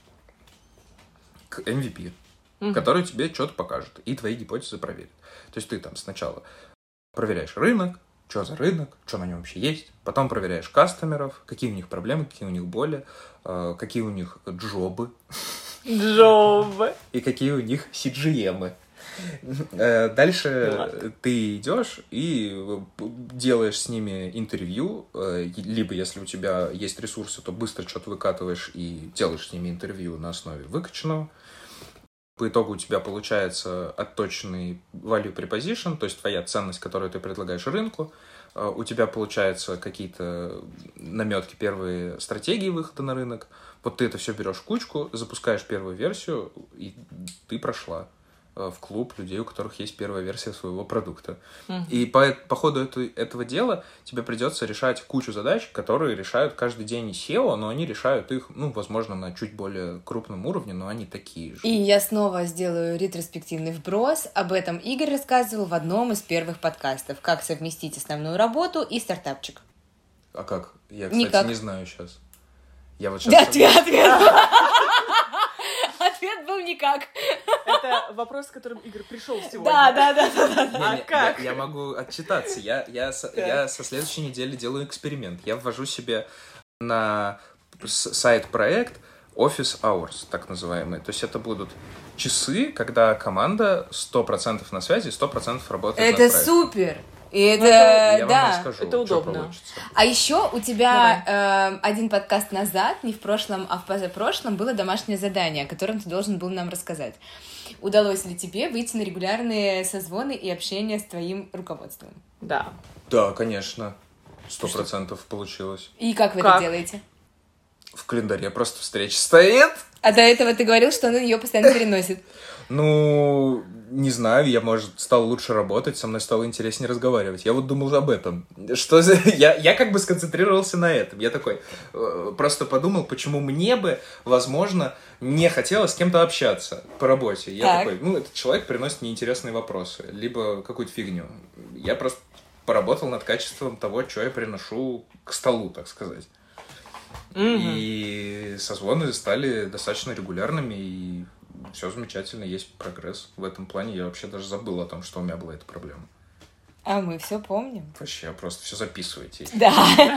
к эм ви пи, Мгм. который тебе что-то покажет и твои гипотезы проверит. То есть ты там сначала проверяешь рынок, что за рынок, что на нем вообще есть, потом проверяешь кастомеров, какие у них проблемы, какие у них боли, э, какие у них джобы Джоб. и какие у них си джи эмы. Э, Дальше Ну ладно. ты идешь и делаешь с ними интервью, э, либо если у тебя есть ресурсы, то быстро что-то выкатываешь и делаешь с ними интервью на основе выкачанного. По итогу у тебя получается отточенный value preposition, то есть твоя ценность, которую ты предлагаешь рынку. Э, У тебя получаются какие-то наметки, первые стратегии выхода на рынок. Вот ты это все берешь в кучку, запускаешь первую версию, и ты прошла э, в клуб людей, у которых есть первая версия своего продукта. Мгм. И по, по ходу эту- этого дела тебе придется решать кучу задач, которые решают каждый день сео, но они решают их, ну, возможно, на чуть более крупном уровне, но они такие же. И я снова сделаю ретроспективный вброс. Об этом Игорь рассказывал в одном из первых подкастов. Как совместить основную работу и стартапчик. А как? Я, кстати, Никак. не знаю сейчас. Я вот сейчас... Да, ответ, ответ. Ответ был никак. Это вопрос, с которым Игорь пришел сегодня. Да, да, да, да, да. Не, А не, как? Я, я могу отчитаться. Я, я, со, я со следующей недели делаю эксперимент. Я ввожу себе на с- сайт-проект Office Hours, так называемые. То есть это будут часы, когда команда сто процентов на связи, сто процентов работает над Это проектом. супер. И это, Я вам да. расскажу, это что удобно. получится. А еще у тебя э, один подкаст назад, не в прошлом, а в позапрошлом, было домашнее задание, о котором ты должен был нам рассказать. Удалось ли тебе выйти на регулярные созвоны и общение с твоим руководством? Да. Да, конечно. Сто процентов получилось. И как вы Как? это делаете? В календаре просто встреча стоит. А до этого ты говорил, что он ее постоянно переносит. Ну, не знаю, я, может, стал лучше работать, со мной стало интереснее разговаривать. Я вот думал об этом. Что за... я, я как бы сконцентрировался на этом. Я такой э, просто подумал, почему мне бы, возможно, не хотелось с кем-то общаться по работе. Я Так. такой, ну, этот человек приносит неинтересные вопросы, либо какую-то фигню. Я просто поработал над качеством того, что я приношу к столу, так сказать. Mm-hmm. И созвоны стали достаточно регулярными, и все замечательно, есть прогресс в этом плане. Я вообще даже забыл о том, что у меня была эта проблема. А мы все помним. Вообще, просто все записывайте. Да.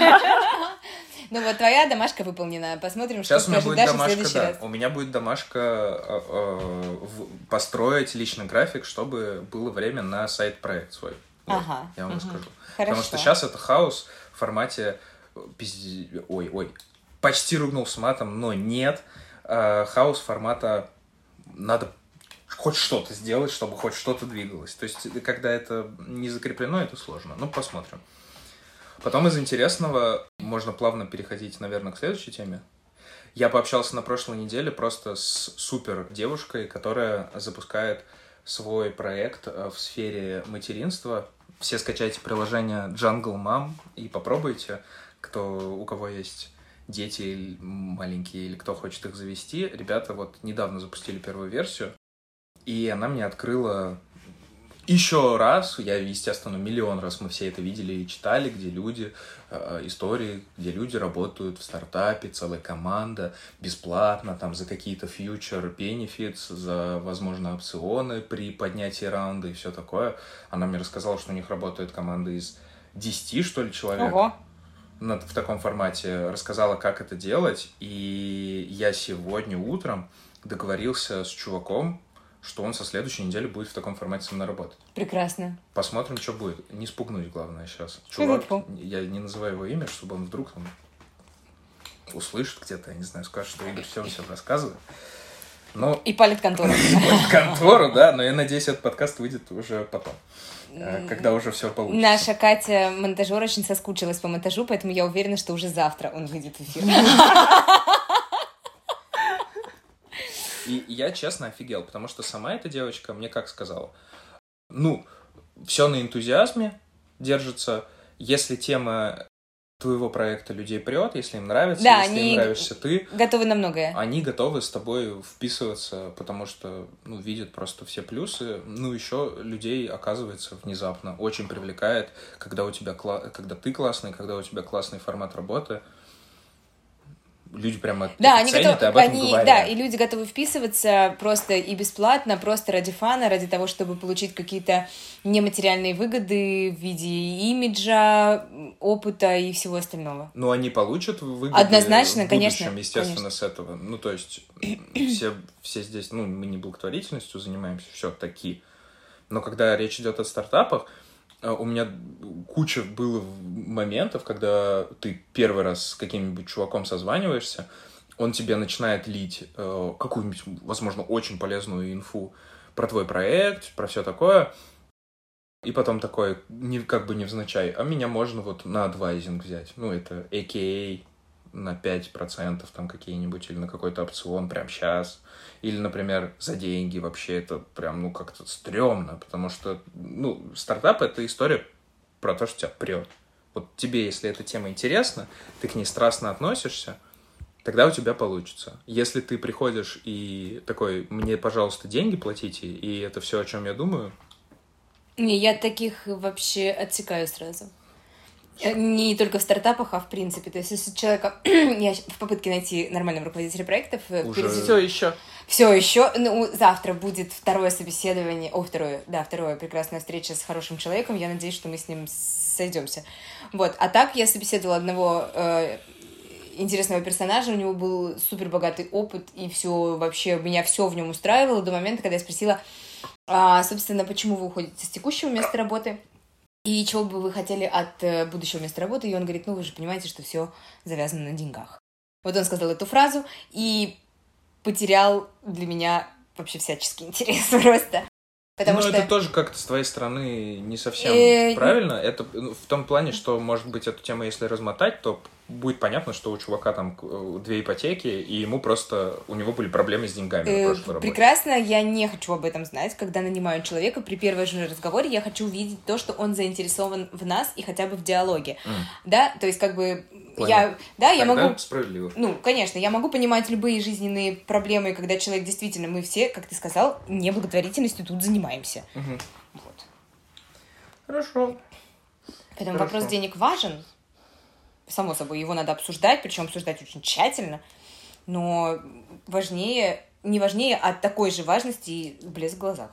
Ну вот твоя домашка выполнена. Посмотрим, сейчас что скажет Даша в следующий да. раз. У меня будет домашка э, э, построить личный график, чтобы было время на сайт-проект свой. Вот, ага. Я вам угу. расскажу. Хорошо. Потому что сейчас это хаос в формате... Ой, ой. Почти ругнул с матом, но нет. Э, хаос формата надо хоть что-то сделать, чтобы хоть что-то двигалось. То есть, когда это не закреплено, это сложно. Ну, посмотрим. Потом из интересного можно плавно переходить, наверное, к следующей теме. Я пообщался на прошлой неделе просто с супер девушкой, которая запускает свой проект в сфере материнства. Все скачайте приложение Jungle Mom и попробуйте, кто, у кого есть дети маленькие или кто хочет их завести. Ребята вот недавно запустили первую версию, и она мне открыла... Еще раз, я, естественно, миллион раз мы все это видели и читали, где люди, э, истории, где люди работают в стартапе, целая команда, бесплатно, там, за какие-то future benefits, за, возможно, опционы при поднятии раунда и все такое. Она мне рассказала, что у них работает команда из десяти, что ли, человек. Ого. В таком формате. Рассказала, как это делать, и я сегодня утром договорился с чуваком, что он со следующей недели будет в таком формате со мной работать. Прекрасно. Посмотрим, что будет. Не спугнуть, главное, сейчас. Чувак, я не называю его имя, чтобы он вдруг там услышит где-то, я не знаю, скажет, что Игорь все все рассказывает. Но... И палит контору. Палит контору, да, но я надеюсь, этот подкаст выйдет уже потом, когда уже все получится. Наша Катя, монтажер, очень соскучилась по монтажу, поэтому я уверена, что уже завтра он выйдет в эфир. И я, честно, офигел, потому что сама эта девочка мне как сказала, ну, все на энтузиазме держится, если тема твоего проекта людей прет, если им нравится, да, если им нравишься ты, готовы на многое. Они готовы с тобой вписываться, потому что, ну, видят просто все плюсы. Ну, еще людей, оказывается, внезапно очень привлекает, когда у тебя кла- когда ты классный, когда у тебя классный формат работы. Люди прямо да, это они ценят готовы, и об этом они, говорят. Да, и люди готовы вписываться просто и бесплатно, просто ради фана, ради того, чтобы получить какие-то нематериальные выгоды в виде имиджа, опыта и всего остального. Ну, они получат выгоды однозначно, в будущем, конечно, естественно, конечно. с этого. Ну, то есть, все, все здесь, ну, мы не благотворительностью занимаемся, все таки. Но когда речь идет о стартапах, у меня куча было моментов, когда ты первый раз с каким-нибудь чуваком созваниваешься, он тебе начинает лить э, какую-нибудь, возможно, очень полезную инфу про твой проект, про все такое, и потом такой, не, как бы невзначай, а меня можно вот на адвайзинг взять. Ну, это а ка а на пять процентов там какие-нибудь, или на какой-то опцион прямо сейчас. Или, например, за деньги вообще это прям, ну, как-то стрёмно, потому что, ну, стартап — это история про то, что тебя прет. Вот тебе, если эта тема интересна, ты к ней страстно относишься, тогда у тебя получится. Если ты приходишь и такой, мне, пожалуйста, деньги платите, и это все, о чем я думаю... Не, я таких вообще отсекаю сразу. Не только в стартапах, а в принципе. То есть, если человека... я в попытке найти нормального руководителя проектов... Уже... Перед... Все еще. Все еще. Ну, завтра будет второе собеседование. О, второе. Да, второе. Прекрасная встреча с хорошим человеком. Я надеюсь, что мы с ним сойдемся. Вот. А так я собеседовала одного э, интересного персонажа. У него был супер богатый опыт. И все вообще... Меня все в нем устраивало до момента, когда я спросила, а, собственно, почему вы уходите с текущего места работы? И чего бы вы хотели от э, будущего места работы? И он говорит, ну, вы же понимаете, что все завязано на деньгах. Вот он сказал эту фразу и потерял для меня вообще всяческий интерес просто. Потому ну, что... это тоже как-то с твоей стороны не совсем э... правильно. Это в том плане, что, может быть, эту тему, если размотать, то будет понятно, что у чувака там две ипотеки, и ему просто... У него были проблемы с деньгами э, на прошлой работе. Прекрасно, я не хочу об этом знать. Когда нанимаю человека, при первом же разговоре я хочу увидеть то, что он заинтересован в нас и хотя бы в диалоге. Mm. Да, то есть как бы... Понял. Я, да, я Тогда могу... справедливо. Ну, конечно, я могу понимать любые жизненные проблемы, когда человек действительно... Мы все, как ты сказал, не благотворительностью тут занимаемся. Угу. Вот. Хорошо. Поэтому Хорошо. вопрос денег важен. Само собой, его надо обсуждать, причем обсуждать очень тщательно. Но важнее, не важнее, а такой же важности блеск в глазах.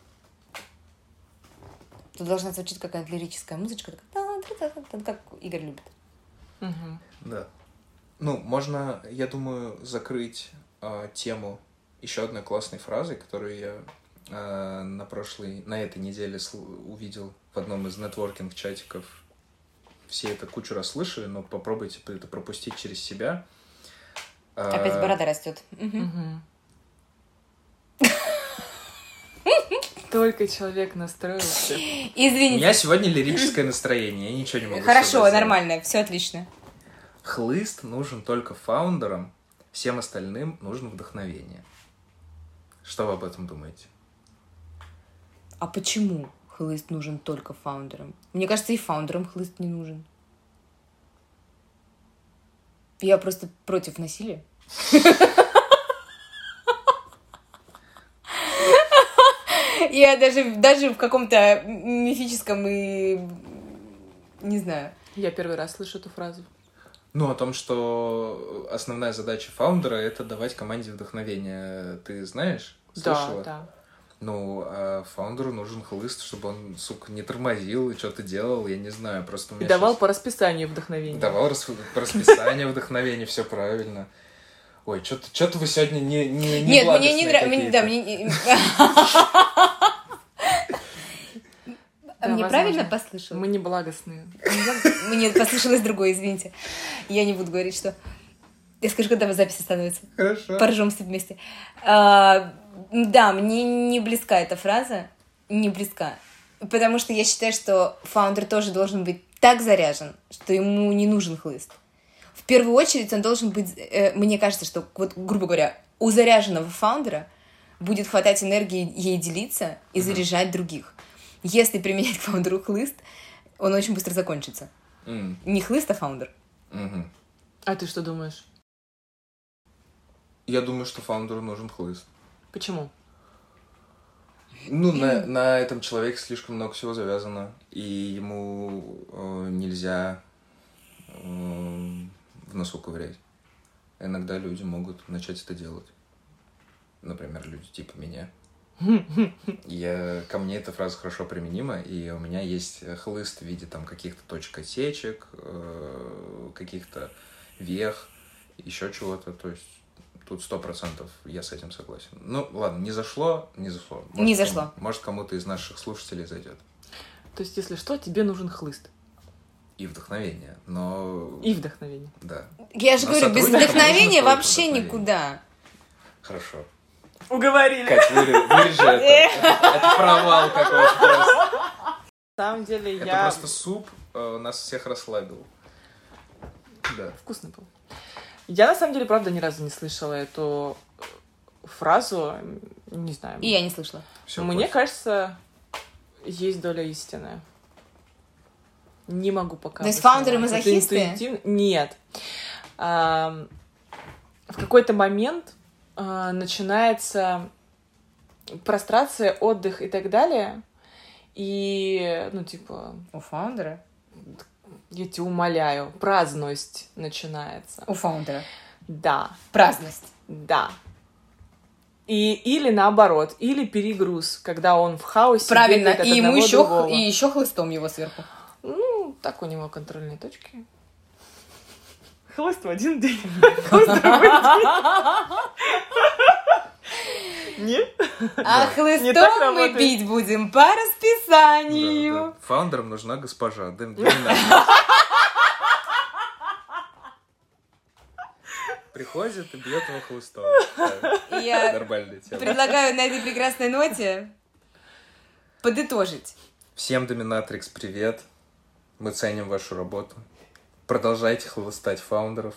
Тут должна звучать какая-то лирическая музычка, такая, как Игорь любит. Угу. Да. Ну, можно, я думаю, закрыть э, тему еще одной классной фразой, которую я э, на прошлой, на этой неделе сл- увидел в одном из нетворкинг-чатиков. Все это кучу раз слышали, но попробуйте это пропустить через себя. Опять борода растет. Угу. Только человек настроился. У Извините. меня сегодня лирическое настроение, я ничего не могу Хорошо, сказать. нормально, все отлично. Хлыст нужен только фаундерам, всем остальным нужно вдохновение. Что вы об этом думаете? А почему хлыст нужен только фаундерам? Мне кажется, и фаундерам хлыст не нужен. Я просто против насилия. Я даже, даже в каком-то мифическом и... не знаю. Я первый раз слышу эту фразу. Ну, о том, что основная задача фаундера — это давать команде вдохновение. Ты знаешь? Слышала? Да, да. Ну, а фаундеру нужен хлыст, чтобы он, сука, не тормозил и что-то делал, я не знаю, просто у меня И давал щас- по расписанию вдохновение. Давал рас... по расписанию вдохновение, все правильно. Ой, что-то, что-то вы сегодня не, не, не Нет, мне не благостные нравится. Да, какие-то. мне... не- Да, Мне возможно. правильно послышалось? Мы не благостные. Мне послышалось другое, извините. Я не буду говорить, что... Я скажу, когда в записи становится. Хорошо. Поржем все вместе. А, да, мне не близка эта фраза. Не близка. Потому что я считаю, что фаундер тоже должен быть так заряжен, что ему не нужен хлыст. В первую очередь он должен быть... э, мне кажется, что, вот, грубо говоря, у заряженного фаундера будет хватать энергии ей делиться и заряжать других. Если применять к фаундеру хлыст, он очень быстро закончится. М, Не хлыст, а фаундер. мгм. А ты что думаешь? Я думаю, что фаундеру нужен хлыст. Почему? Ну, на, на этом человеке слишком много всего завязано, и ему э, нельзя э, в носу ковырять. Иногда люди могут начать это делать. Например, люди типа меня. Я, ко мне эта фраза хорошо применима, и у меня есть хлыст в виде там каких-то точек отсечек, э, каких-то вех, еще чего-то. То есть тут сто процентов я с этим согласен. Ну, ладно, не зашло, не зашло. Может, Не кому- зашло. Может, кому-то из наших слушателей зайдет. То есть, если что, тебе нужен хлыст. И вдохновение, но... И вдохновение. Да, Я же Но говорю, без сотрудникам вдохновения нужно вообще только никуда. хорошо. Уговорили. Кать, вырежи, вырежи это. Это провал какой-то просто. На самом деле, Это я... просто суп э, нас всех расслабил. Да. Вкусный был. Я, на самом деле, правда, ни разу не слышала эту фразу. Не знаю. И я не слышала. Всё, Мне пофиг. кажется, есть доля истины. Не могу пока. То есть обосновать. фаундеры Это мазохисты? интуитивно- Нет. Ам, В какой-то момент а, начинается прострация, отдых и так далее. И, ну, типа, У фаундера? я тебя умоляю, праздность начинается. У фаундера. Да, Праздность. да. И, или наоборот, или перегруз, когда он в хаосе. Правильно. бегает от И ему одного еще, другого. и еще хлыстом его сверху. Ну, так у него контрольные точки. Хлыст в один день. Хлыст в другой день. Нет? А Не так хлыстом мы работает. бить будем по расписанию. Да, да. Фаундерам нужна госпожа. Дэм Димина. Приходит и бьет его хлыстом. Да, И Я нормальная тема. предлагаю на этой прекрасной ноте подытожить. Всем Доминатрикс привет. Мы ценим вашу работу. Продолжайте хлыстать фаундеров.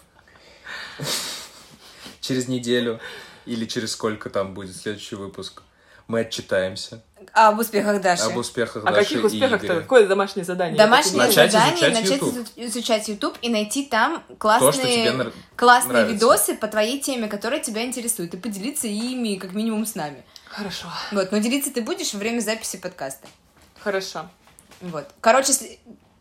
Через неделю или через сколько там будет следующий выпуск. Мы отчитаемся А об успехах Даши. об успехах О Даши каких и успехах-то? Игоря. Какое домашнее задание? Домашнее Начать задание изучать начать YouTube. изу- изучать YouTube и найти там То, что тебе классные, нрав- классные нравится. видосы по твоей теме, которые тебя интересуют, и поделиться ими как минимум с нами. Хорошо. Вот, но делиться ты будешь во время записи подкаста. Хорошо. Вот. Короче, с-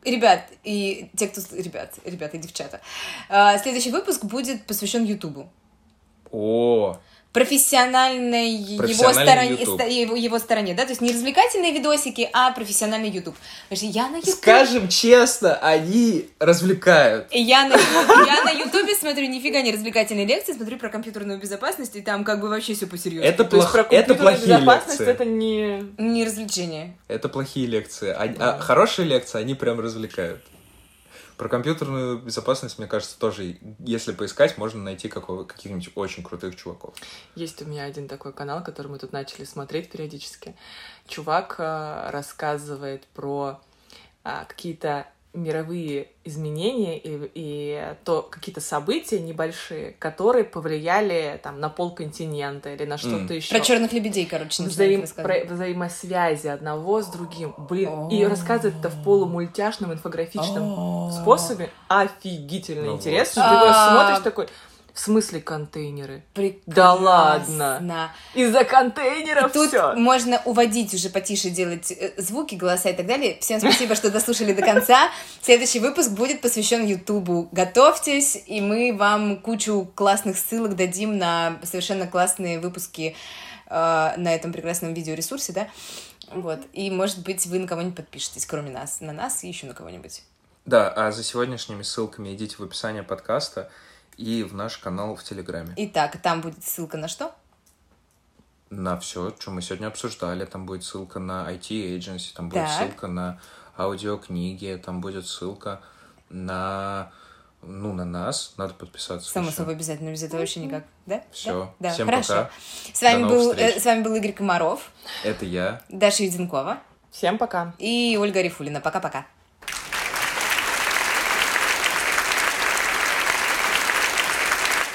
ребят, и те, кто... Ребят, ребята и девчата. А, следующий выпуск будет посвящен Ютубу. О, Профессиональной его Профессиональный стороне, YouTube. ста- его, его стороне, да, то есть не развлекательные видосики, а профессиональный YouTube. Потому что я на YouTube... скажем честно, они развлекают. Я на, я на Ютубе смотрю нифига не развлекательные лекции, смотрю про компьютерную безопасность, и там как бы вообще все посерьезнее. Это, То есть плох- про это компьютерную плохие безопасность лекции. это не... Не развлечение. Это плохие лекции. А, а хорошие лекции, они прям развлекают. Про компьютерную безопасность, мне кажется, тоже, если поискать, можно найти какого- каких-нибудь очень крутых чуваков. Есть у меня один такой канал, который мы тут начали смотреть периодически. Чувак э, рассказывает про э, какие-то мировые изменения и, и то какие-то события небольшие, которые повлияли там на полконтинента или на что-то М. еще. Про черных лебедей, короче, начинает Взаим... рассказывать. про взаимосвязи одного с другим. Блин, и О. рассказывает это в полумультяшном, инфографичном способе. Офигительно Ну интересно. вот. Ты его А. смотришь такой, в смысле контейнеры? Прекрасно. Да ладно. Из-за контейнеров Тут все. можно уводить уже потише, делать э, звуки, голоса и так далее. Всем спасибо, что дослушали до конца. Следующий выпуск будет посвящен Ютубу. Готовьтесь, и мы вам кучу классных ссылок дадим на совершенно классные выпуски э, на этом прекрасном видеоресурсе, да? Вот. И, может быть, вы на кого-нибудь подпишетесь, кроме нас. На нас и еще на кого-нибудь. Да, а за сегодняшними ссылками идите в описание подкаста и в наш канал в Телеграме. Итак, там будет ссылка на что? На все, что мы сегодня обсуждали. Там будет ссылка на ай ти Agency, там будет Так. ссылка на аудиокниги, там будет ссылка на... Ну, на нас. Надо подписаться. Само еще. собой, обязательно, без этого вообще никак. Да? Все. Да, да. Всем Хорошо. пока. С вами, До был, новых встреч. э, с вами был Игорь Комаров, Это я. Даша Юденкова Всем пока. и Ольга Арифулина. Пока-пока.